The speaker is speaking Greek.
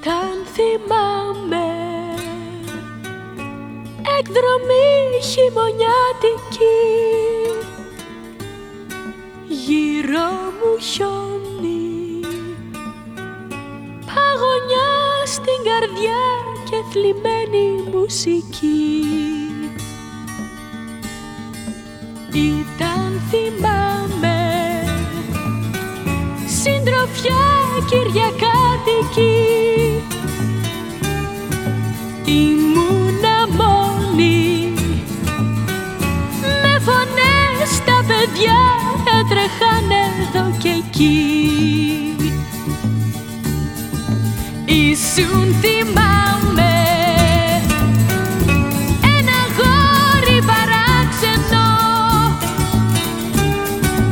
Όταν θυμάμαι εκδρομή χειμωνιάτικη, γύρω μου χιόνι, παγωνιά στην καρδιά και θλιμμένη μουσική. Ήταν, θυμάμαι, συντροφιά κυριακάτικη, ήμουνα μόνη, με φωνές τα παιδιά έτρεχαν εδώ και εκεί. Ήσουν θυμάμαι